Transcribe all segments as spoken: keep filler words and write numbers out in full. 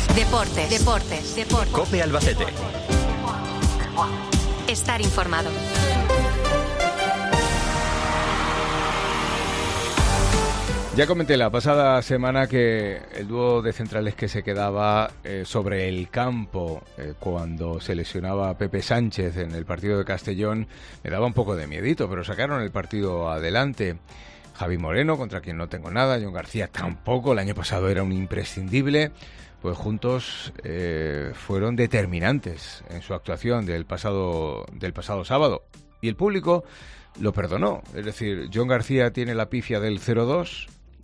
Deportes, deportes, deportes. COPE Albacete. Estar informado. Ya comenté la pasada semana que el dúo de centrales que se quedaba eh, sobre el campo eh, cuando se lesionaba Pepe Sánchez en el partido de Castellón me daba un poco de miedito, pero sacaron el partido adelante. Javi Moreno, contra quien no tengo nada, Jon García tampoco, el año pasado era un imprescindible, pues juntos eh, fueron determinantes en su actuación del pasado, del pasado sábado. Y el público lo perdonó, es decir, Jon García tiene la pifia del cero dos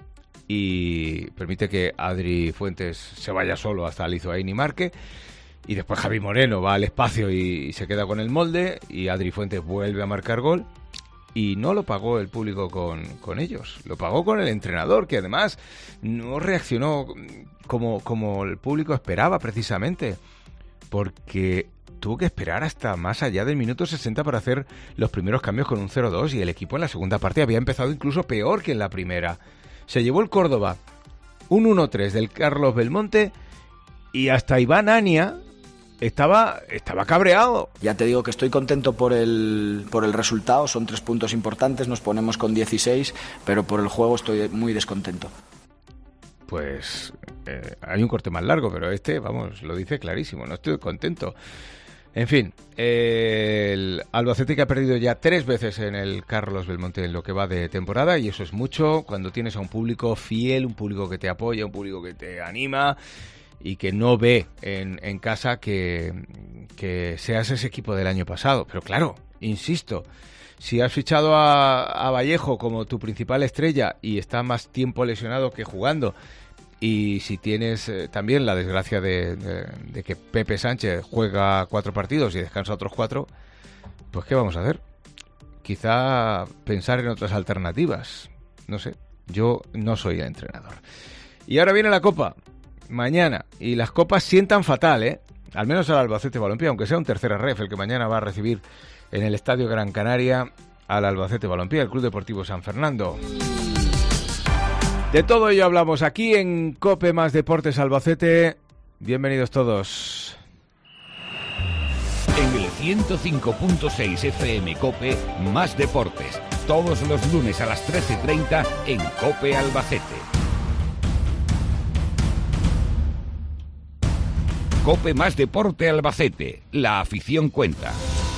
y permite que Adri Fuentes se vaya solo hasta Lizoain y marque, y después Javi Moreno va al espacio y, y se queda con el molde, y Adri Fuentes vuelve a marcar gol, y no lo pagó el público con, con ellos, lo pagó con el entrenador, que además no reaccionó como, como el público esperaba precisamente, porque tuvo que esperar hasta más allá del minuto sesenta para hacer los primeros cambios con un cero dos, y el equipo en la segunda parte había empezado incluso peor que en la primera. Se llevó el Córdoba un uno tres del Carlos Belmonte, y hasta Iván Ania estaba, estaba cabreado. Ya te digo que estoy contento por el, por el resultado, son tres puntos importantes, nos ponemos con dieciséis, pero por el juego estoy muy descontento. Pues eh, hay un corte más largo, pero este, vamos, lo dice clarísimo, no estoy contento. En fin, eh, el Albacete, que ha perdido ya tres veces en el Carlos Belmonte en lo que va de temporada, y eso es mucho cuando tienes a un público fiel, un público que te apoya, un público que te anima y que no ve en, en casa que, que seas ese equipo del año pasado. Pero claro, insisto, si has fichado a, a Vallejo como tu principal estrella y está más tiempo lesionado que jugando, y si tienes eh, también la desgracia de, de, de que Pepe Sánchez juega cuatro partidos y descansa otros cuatro, pues ¿qué vamos a hacer? Quizá pensar en otras alternativas. No sé, yo no soy el entrenador. Y ahora viene la Copa, mañana, y las Copas sientan fatal, ¿eh? Al menos al Albacete Balompié, aunque sea un tercera ref el que mañana va a recibir en el Estadio Gran Canaria al Albacete Balompié, el Club Deportivo San Fernando. De todo ello hablamos aquí en COPE Más Deportes Albacete. Bienvenidos todos. En el ciento cinco punto seis F M COPE Más Deportes, todos los lunes a las trece treinta en COPE Albacete. COPE Más Deporte Albacete, la afición cuenta.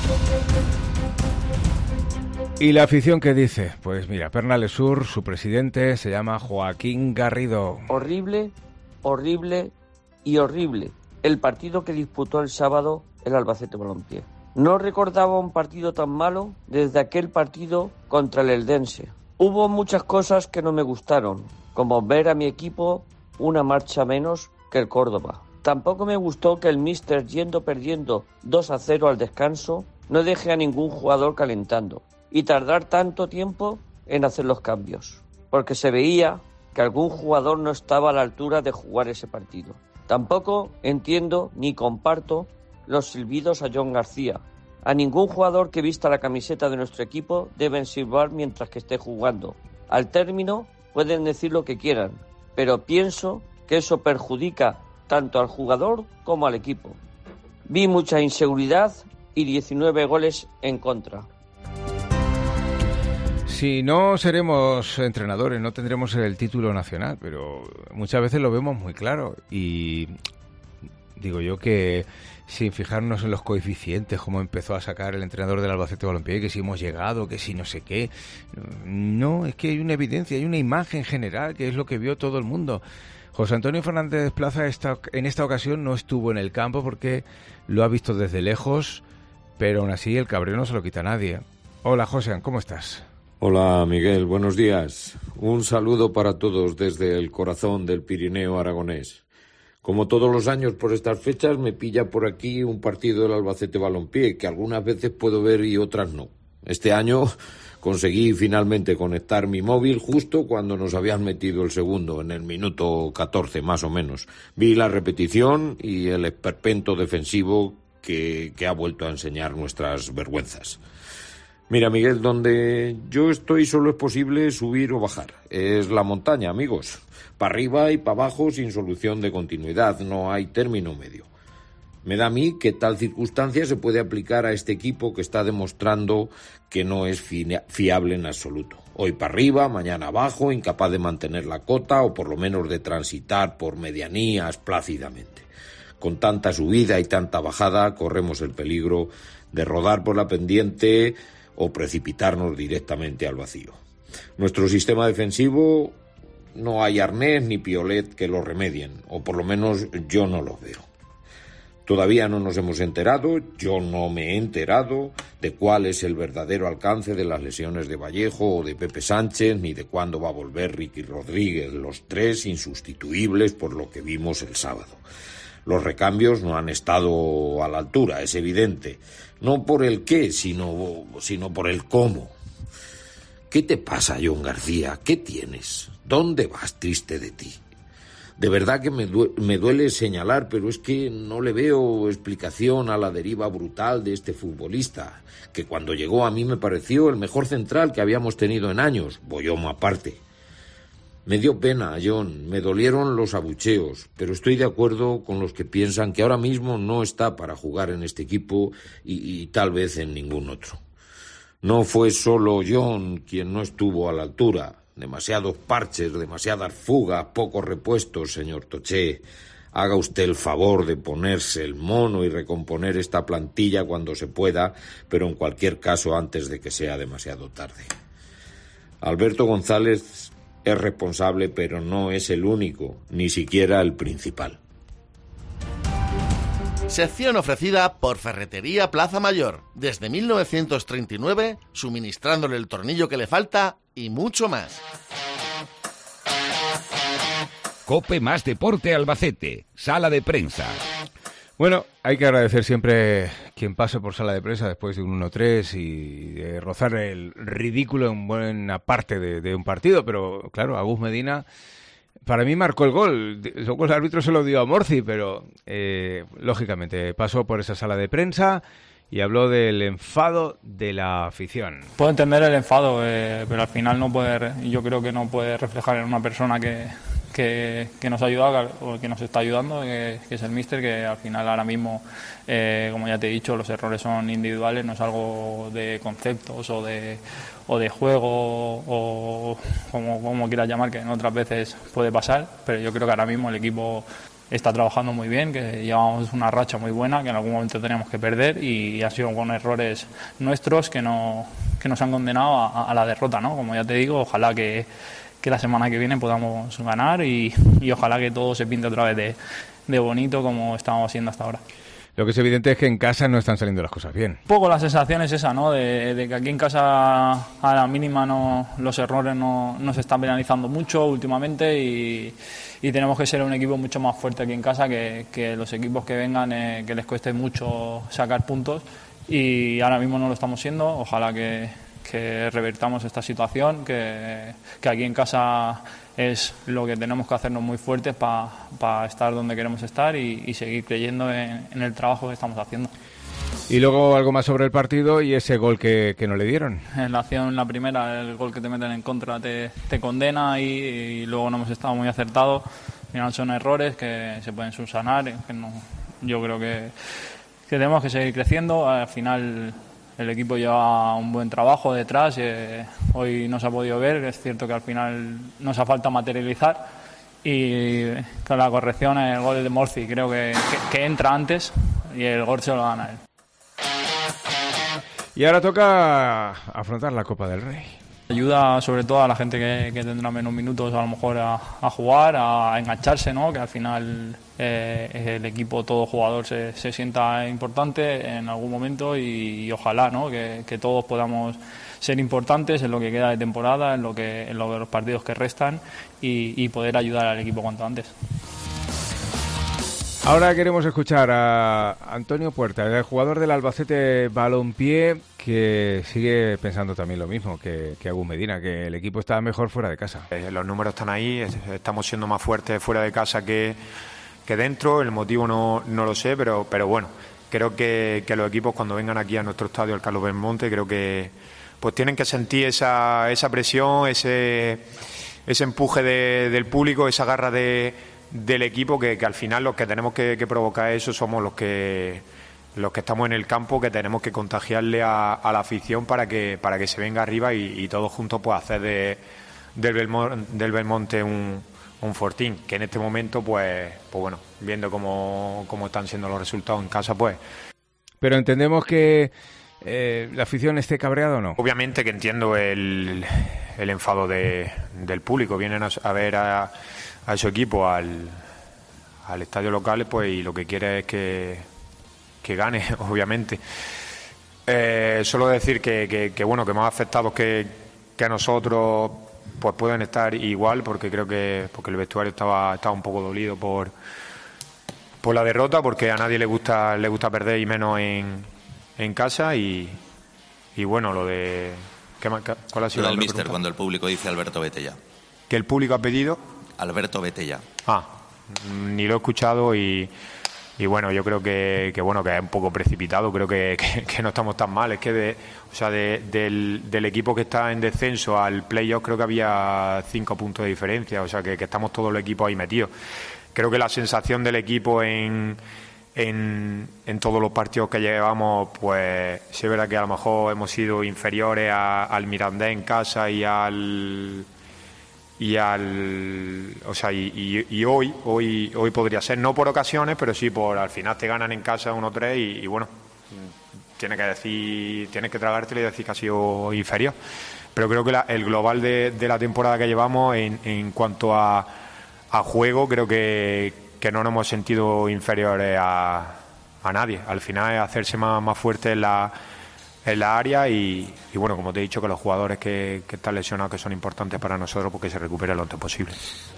¿Y la afición qué dice? Pues mira, Pernales Sur, su presidente se llama Joaquín Garrido. Horrible, horrible y horrible el partido que disputó el sábado el Albacete Balompié. No recordaba un partido tan malo desde aquel partido contra el Eldense. Hubo muchas cosas que no me gustaron, como ver a mi equipo una marcha menos que el Córdoba. Tampoco me gustó que el míster, yendo perdiendo dos a cero al descanso, no deje a ningún jugador calentando y tardar tanto tiempo en hacer los cambios, porque se veía que algún jugador no estaba a la altura de jugar ese partido. Tampoco entiendo ni comparto los silbidos a Jon García. A ningún jugador que vista la camiseta de nuestro equipo deben silbar mientras que esté jugando. Al término pueden decir lo que quieran, pero pienso que eso perjudica tanto al jugador como al equipo. Vi mucha inseguridad y diecinueve goles en contra. Si no seremos entrenadores, no tendremos el título nacional, pero muchas veces lo vemos muy claro. Y digo yo que sin fijarnos en los coeficientes, como empezó a sacar el entrenador del Albacete Balompié, que si hemos llegado, que si no sé qué, no, es que hay una evidencia, hay una imagen general, que es lo que vio todo el mundo. José Antonio Fernández Plaza esta, en esta ocasión no estuvo en el campo porque lo ha visto desde lejos, pero aún así el cabreo no se lo quita a nadie. Hola, José, ¿cómo estás? Hola, Miguel, buenos días. Un saludo para todos desde el corazón del Pirineo aragonés. Como todos los años por estas fechas me pilla por aquí un partido del Albacete Balompié, que algunas veces puedo ver y otras no. Este año conseguí finalmente conectar mi móvil justo cuando nos habían metido el segundo, en el minuto catorce más o menos. Vi la repetición y el esperpento defensivo que, que ha vuelto a enseñar nuestras vergüenzas. Mira, Miguel, donde yo estoy solo es posible subir o bajar. Es la montaña, amigos. Para arriba y para abajo sin solución de continuidad, no hay término medio. Me da a mí que tal circunstancia se puede aplicar a este equipo que está demostrando que no es fiable en absoluto. Hoy para arriba, mañana abajo, incapaz de mantener la cota o por lo menos de transitar por medianías plácidamente. Con tanta subida y tanta bajada corremos el peligro de rodar por la pendiente o precipitarnos directamente al vacío. Nuestro sistema defensivo no hay arnés ni piolet que lo remedien, o por lo menos yo no los veo. Todavía no nos hemos enterado, yo no me he enterado de cuál es el verdadero alcance de las lesiones de Vallejo o de Pepe Sánchez, ni de cuándo va a volver Ricky Rodríguez, los tres insustituibles por lo que vimos el sábado. Los recambios no han estado a la altura, es evidente. No por el qué, sino, sino por el cómo. ¿Qué te pasa, John García? ¿Qué tienes? ¿Dónde vas triste de ti? De verdad que me duele, me duele señalar, pero es que no le veo explicación a la deriva brutal de este futbolista, que cuando llegó a mí me pareció el mejor central que habíamos tenido en años, Boyomo aparte. Me dio pena, John, me dolieron los abucheos, pero estoy de acuerdo con los que piensan que ahora mismo no está para jugar en este equipo y, y tal vez en ningún otro. No fue solo John quien no estuvo a la altura. Demasiados parches, demasiadas fugas, pocos repuestos, señor Toché. Haga usted el favor de ponerse el mono y recomponer esta plantilla cuando se pueda, pero en cualquier caso antes de que sea demasiado tarde. Alberto González es responsable, pero no es el único, ni siquiera el principal. Sección ofrecida por Ferretería Plaza Mayor, desde mil novecientos treinta y nueve, suministrándole el tornillo que le falta y mucho más. COPE más Deporte Albacete, Sala de Prensa. Bueno, hay que agradecer siempre quien pase por sala de prensa después de un uno tres y de rozar el ridículo en buena parte de, de un partido, pero claro, Agus Medina para mí marcó el gol. Luego el árbitro se lo dio a Morci, pero eh, lógicamente pasó por esa sala de prensa y habló del enfado de la afición. Puedo entender el enfado, eh, pero al final no puede, yo creo que no puede reflejar en una persona que, que, que nos ha ayudado o que nos está ayudando, que, que es el míster, que al final ahora mismo, eh, como ya te he dicho, los errores son individuales, no es algo de conceptos o de o de juego o como, como quieras llamar, que en otras veces puede pasar, pero yo creo que ahora mismo el equipo está trabajando muy bien, que llevamos una racha muy buena, que en algún momento teníamos que perder y ha sido con errores nuestros que, no, que nos han condenado a, a la derrota, ¿no? Como ya te digo, ojalá que, que la semana que viene podamos ganar y, y ojalá que todo se pinte otra vez de, de bonito como estábamos haciendo hasta ahora. Lo que es evidente es que en casa no están saliendo las cosas bien. Un poco la sensación es esa, ¿no? De, de que aquí en casa a la mínima no, los errores no, no se están penalizando mucho últimamente y, y tenemos que ser un equipo mucho más fuerte aquí en casa que, que los equipos que vengan, eh, que les cueste mucho sacar puntos y ahora mismo no lo estamos siendo. Ojalá que, que revertamos esta situación, que, que aquí en casa es lo que tenemos que hacernos muy fuertes para pa estar donde queremos estar y, y seguir creyendo en, en el trabajo que estamos haciendo. Y luego algo más sobre el partido y ese gol que, que no le dieron. En la acción, la primera, el gol que te meten en contra te, te condena y, y luego no hemos estado muy acertados. Al final son errores que se pueden subsanar. Que no, yo creo que, que tenemos que seguir creciendo. Al final el equipo lleva un buen trabajo detrás, eh, hoy no se ha podido ver, es cierto que al final nos ha falta materializar y con la corrección el gol de Morci creo que, que, que entra antes y el gol se lo gana él. Y ahora toca afrontar la Copa del Rey. Ayuda sobre todo a la gente que, que tendrá menos minutos a lo mejor a, a jugar, a engancharse, ¿no? Que al final eh, el equipo, todo jugador se, se sienta importante en algún momento y, y ojalá, ¿no? que, que todos podamos ser importantes en lo que queda de temporada, en lo que en lo de los partidos que restan y, y poder ayudar al equipo cuanto antes. Ahora queremos escuchar a Antonio Puerta, el jugador del Albacete Balompié, que sigue pensando también lo mismo que, que Agus Medina, que el equipo está mejor fuera de casa. Eh, los números están ahí, estamos siendo más fuertes fuera de casa que, que dentro, el motivo no, no lo sé, pero, pero bueno, creo que, que los equipos cuando vengan aquí a nuestro estadio, al Carlos Belmonte, creo que pues tienen que sentir esa, esa presión, ese, ese empuje de, del público, esa garra de, del equipo, que, que al final los que tenemos que, que provocar eso somos los que los que estamos en el campo, que tenemos que contagiarle a, a la afición para que para que se venga arriba y, y todos juntos pues hacer de, del, Belmonte, del Belmonte un, un fortín, que en este momento pues, pues bueno, viendo cómo, cómo están siendo los resultados en casa, pues... Pero entendemos que Eh, ¿la afición esté cabreada o no? Obviamente que entiendo el, el enfado de, del público. Vienen a, a ver a, a su equipo al, al estadio local, pues, y lo que quiere es que, que gane, obviamente. Eh, solo decir que, que, que bueno, que más afectados que, que a nosotros pues pueden estar igual, porque creo que porque el vestuario estaba, estaba un poco dolido por, por la derrota, porque a nadie le gusta, le gusta perder, y menos en en casa. Y, y bueno, lo de... ¿qué, ¿Cuál ha sido lo la del míster pregunta? Cuando el público dice Alberto, vete ya. ¿Que el público ha pedido? Alberto, vete ya. Ah, ni lo he escuchado y, y bueno, yo creo que, que bueno que es un poco precipitado, creo que, que, que no estamos tan mal. Es que de, o sea, de, del, del equipo que está en descenso al playoff creo que había cinco puntos de diferencia, o sea que, que estamos todos los equipos ahí metidos. Creo que la sensación del equipo en... En, en todos los partidos que llevamos, pues sí es verdad que a lo mejor hemos sido inferiores a, al Mirandés en casa y al y al o sea y, y, y hoy hoy hoy podría ser, no por ocasiones, pero sí por al final te ganan en casa uno tres y, y bueno, tienes que decir tienes que tragártelo y decir que ha sido inferior, pero creo que la, el global de, de la temporada que llevamos en, en cuanto a, a juego, creo que que no nos hemos sentido inferiores a, a nadie. Al final es hacerse más, más fuerte en la, en la área y, y bueno, como te he dicho, que los jugadores que, que están lesionados, que son importantes para nosotros, porque se recuperen lo antes posible.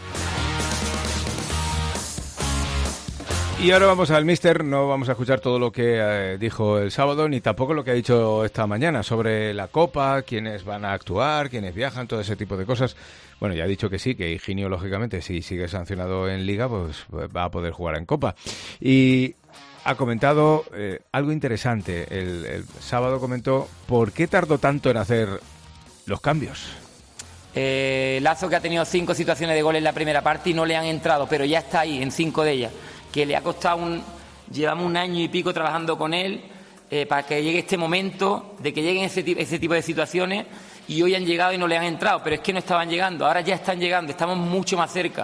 Y ahora vamos al míster, no vamos a escuchar todo lo que eh, dijo el sábado, ni tampoco lo que ha dicho esta mañana sobre la Copa, quiénes van a actuar, quiénes viajan, todo ese tipo de cosas. Bueno, ya ha dicho que sí, que Higinio, lógicamente, si sigue sancionado en Liga, pues va a poder jugar en Copa. Y ha comentado eh, algo interesante. El, el sábado comentó por qué tardó tanto en hacer los cambios. Eh, Lazo, que ha tenido cinco situaciones de gol en la primera parte y no le han entrado, pero ya está ahí en cinco de ellas. Que le ha costado un... Llevamos un año y pico trabajando con él eh, para que llegue este momento, de que lleguen ese, ese tipo de situaciones, y hoy han llegado y no le han entrado, pero es que no estaban llegando, ahora ya están llegando, estamos mucho más cerca.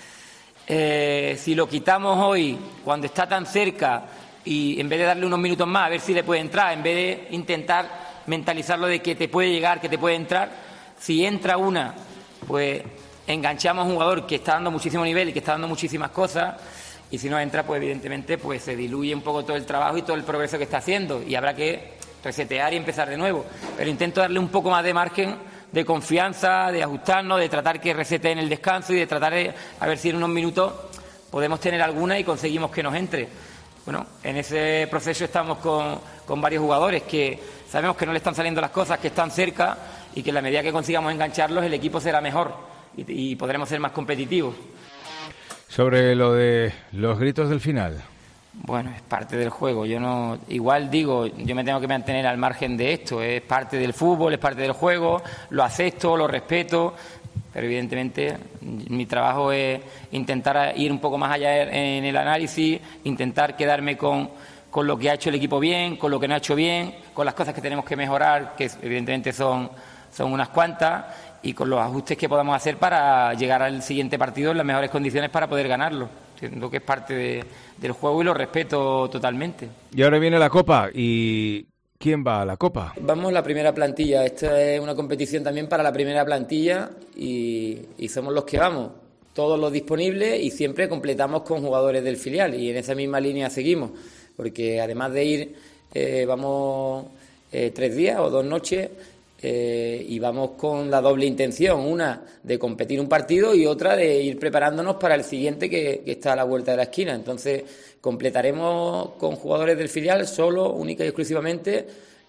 Eh, si lo quitamos hoy, cuando está tan cerca, y en vez de darle unos minutos más a ver si le puede entrar, en vez de intentar mentalizarlo de que te puede llegar, que te puede entrar, si entra una, pues enganchamos a un jugador que está dando muchísimo nivel y que está dando muchísimas cosas. Y si no entra, pues evidentemente pues se diluye un poco todo el trabajo y todo el progreso que está haciendo, y habrá que resetear y empezar de nuevo. Pero intento darle un poco más de margen de confianza, de ajustarnos, de tratar que resete en el descanso y de tratar de a ver si en unos minutos podemos tener alguna y conseguimos que nos entre. Bueno, en ese proceso estamos con, con varios jugadores que sabemos que no le están saliendo las cosas, que están cerca, y que en la medida que consigamos engancharlos el equipo será mejor y, y podremos ser más competitivos. Sobre lo de los gritos del final. Bueno, es parte del juego. Yo no, igual digo, yo me tengo que mantener al margen de esto. Es parte del fútbol, es parte del juego. Lo acepto, lo respeto, pero evidentemente mi trabajo es intentar ir un poco más allá en el análisis, intentar quedarme con, con lo que ha hecho el equipo bien, con lo que no ha hecho bien, con las cosas que tenemos que mejorar, que evidentemente son, son unas cuantas, y con los ajustes que podamos hacer para llegar al siguiente partido en las mejores condiciones para poder ganarlo. Siento que es parte de, del juego y lo respeto totalmente. Y ahora viene la Copa. ¿Y quién va a la Copa? Vamos la primera plantilla. Esta es una competición también para la primera plantilla y, y somos los que vamos. Todos los disponibles, y siempre completamos con jugadores del filial, y en esa misma línea seguimos. Porque además de ir, eh, vamos eh, tres días o dos noches... Eh, y vamos con la doble intención, una de competir un partido y otra de ir preparándonos para el siguiente que, que está a la vuelta de la esquina. Entonces completaremos con jugadores del filial solo, única y exclusivamente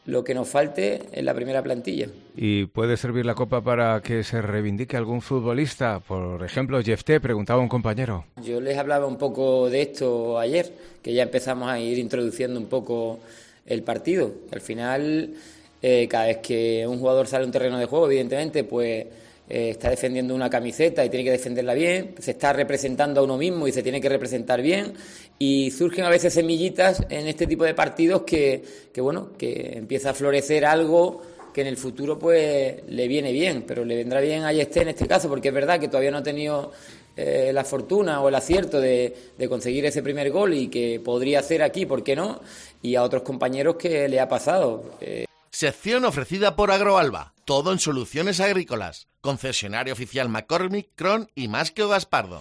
lo que nos falte en la primera plantilla. ¿Y puede servir la Copa para que se reivindique algún futbolista? Por ejemplo, Jefté, preguntaba un compañero. Yo les hablaba un poco de esto ayer, que ya empezamos a ir introduciendo un poco el partido. Al final, eh, cada vez que un jugador sale a un terreno de juego, evidentemente, pues eh, está defendiendo una camiseta y tiene que defenderla bien, se está representando a uno mismo y se tiene que representar bien, y surgen a veces semillitas en este tipo de partidos que, que bueno, que empieza a florecer algo que en el futuro pues le viene bien, pero le vendrá bien a Jefté en este caso, porque es verdad que todavía no ha tenido eh, la fortuna o el acierto de, de conseguir ese primer gol y que podría hacer aquí, ¿por qué no? Y a otros compañeros que le ha pasado. Eh... Sección ofrecida por Agroalba, todo en soluciones agrícolas, concesionario oficial McCormick, Cron y Masquio Gaspardo.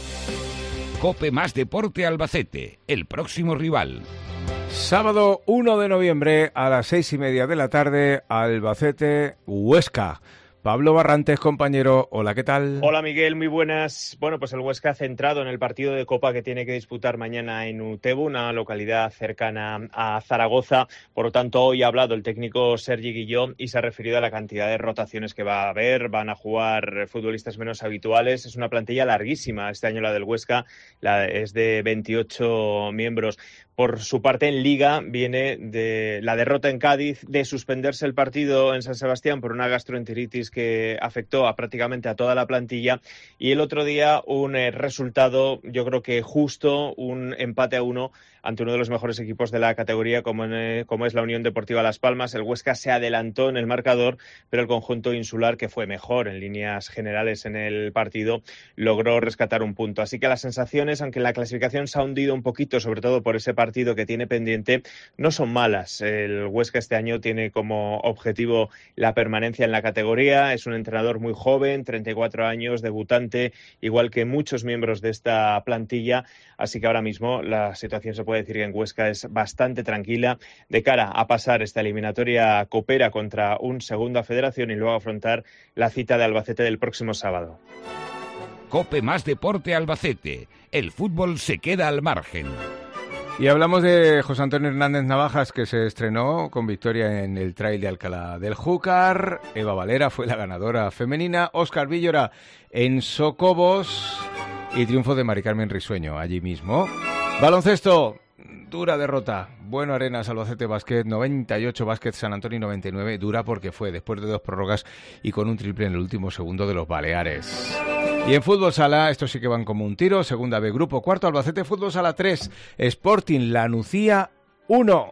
COPE más Deporte Albacete, el próximo rival. Sábado uno de noviembre a las seis y media de la tarde, Albacete Huesca. Pablo Barrantes, compañero, hola, ¿qué tal? Hola Miguel, muy buenas. Bueno, pues el Huesca centrado en el partido de Copa que tiene que disputar mañana en Utebo, una localidad cercana a Zaragoza. Por lo tanto, hoy ha hablado el técnico Sergi Guilló y se ha referido a la cantidad de rotaciones que va a haber. Van a jugar futbolistas menos habituales. Es una plantilla larguísima este año la del Huesca, la es de veintiocho miembros. Por su parte, en Liga viene de la derrota en Cádiz, de suspenderse el partido en San Sebastián por una gastroenteritis que afectó a prácticamente a toda la plantilla, y el otro día un eh, resultado, yo creo que justo, un empate a uno ante uno de los mejores equipos de la categoría como, en, eh, como es la Unión Deportiva Las Palmas. El Huesca se adelantó en el marcador, pero el conjunto insular, que fue mejor en líneas generales en el partido, logró rescatar un punto. Así que las sensaciones, aunque la clasificación se ha hundido un poquito, sobre todo por ese partido que tiene pendiente, no son malas. El Huesca este año tiene como objetivo la permanencia en la categoría. Es un entrenador muy joven, treinta y cuatro años, debutante, igual que muchos miembros de esta plantilla. Así que ahora mismo la situación se puede decir que en Huesca es bastante tranquila de cara a pasar esta eliminatoria copera contra un Segunda Federación y luego afrontar la cita de Albacete del próximo sábado. COPE más Deporte Albacete. El fútbol se queda al margen. Y hablamos de José Antonio Hernández Navajas, que se estrenó con victoria en el Trail de Alcalá del Júcar. Eva Valera fue la ganadora femenina. Óscar Villora en Socobos. Y triunfo de Mari Carmen Risueño allí mismo. Baloncesto. Dura derrota. Bueno, Arenas, Albacete Básquet, noventa y ocho, Básquet San Antonio noventa y nueve. Dura porque fue después de dos prórrogas y con un triple en el último segundo de los Baleares. Y en Fútbol Sala, estos sí que van como un tiro. Segunda B, Grupo Cuarto, Albacete Fútbol Sala tres, Sporting La Nucía uno.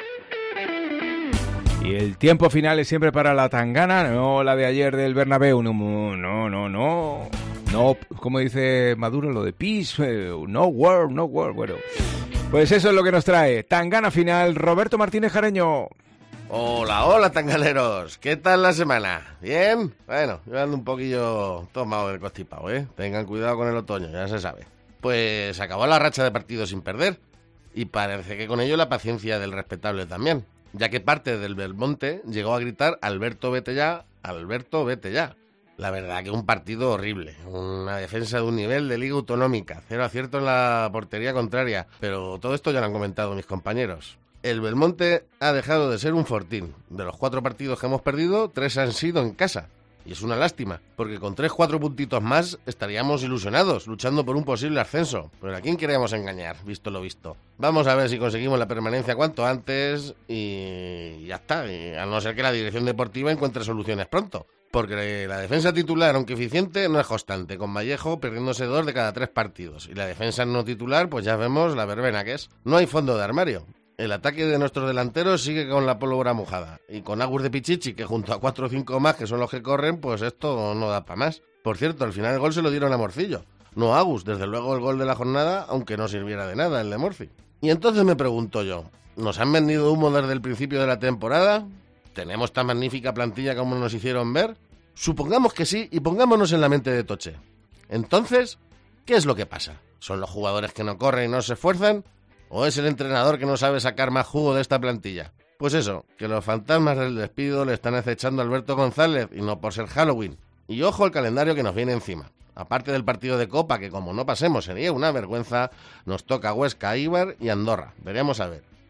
Y el tiempo final es siempre para la tangana, no la de ayer del Bernabéu. No, no, no, no. No, como dice Maduro, lo de peace, no war, no war. Bueno, pues eso es lo que nos trae. Tangana final, Roberto Martínez Jareño. Hola, hola, tangaleros. ¿Qué tal la semana? ¿Bien? Bueno, yo ando un poquillo tomado del constipado, ¿eh? Tengan cuidado con el otoño, ya se sabe. Pues acabó la racha de partidos sin perder. Y parece que con ello la paciencia del respetable también. Ya que parte del Belmonte llegó a gritar Alberto, vete ya, Alberto, vete ya. La verdad que un partido horrible, una defensa de un nivel de liga autonómica, cero acierto en la portería contraria, pero todo esto ya lo han comentado mis compañeros. El Belmonte ha dejado de ser un fortín. De los cuatro partidos que hemos perdido, tres han sido en casa. Y es una lástima, porque con tres, cuatro puntitos más estaríamos ilusionados, luchando por un posible ascenso. Pero ¿a quién queremos engañar, visto lo visto? Vamos a ver si conseguimos la permanencia cuanto antes y ya está, y a no ser que la dirección deportiva encuentre soluciones pronto. Porque la defensa titular, aunque eficiente, no es constante, con Vallejo perdiéndose dos de cada tres partidos. Y la defensa no titular, pues ya vemos la verbena que es. No hay fondo de armario. El ataque de nuestros delanteros sigue con la pólvora mojada. Y con Agus de Pichichi, que junto a cuatro o cinco más, que son los que corren, pues esto no da para más. Por cierto, al final el gol se lo dieron a Morcillo. No a Agus, desde luego el gol de la jornada, aunque no sirviera de nada el de Morci. Y entonces me pregunto yo, ¿nos han vendido humo desde el principio de la temporada? ¿Tenemos tan magnífica plantilla como nos hicieron ver? Supongamos que sí y pongámonos en la mente de Toche. Entonces, ¿qué es lo que pasa? ¿Son los jugadores que no corren y no se esfuerzan? ¿O es el entrenador que no sabe sacar más jugo de esta plantilla? Pues eso, que los fantasmas del despido le están acechando a Alberto González y no por ser Halloween. Y ojo al calendario que nos viene encima. Aparte del partido de Copa, que como no pasemos sería una vergüenza, nos toca Huesca, Eibar y Andorra. Veremos a ver.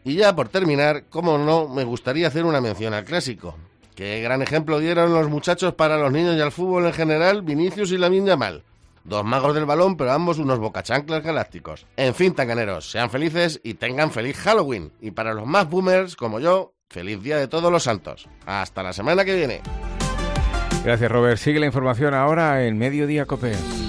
Y ya por terminar, como no, me gustaría hacer una mención al clásico. Qué gran ejemplo dieron los muchachos para los niños y al fútbol en general, Vinicius y Lamine Yamal. Dos magos del balón, pero ambos unos bocachanclas galácticos. En fin, tanganeros, sean felices y tengan feliz Halloween. Y para los más boomers, como yo, feliz Día de Todos los Santos. Hasta la semana que viene. Gracias, Robert. Sigue la información ahora en Mediodía Cope.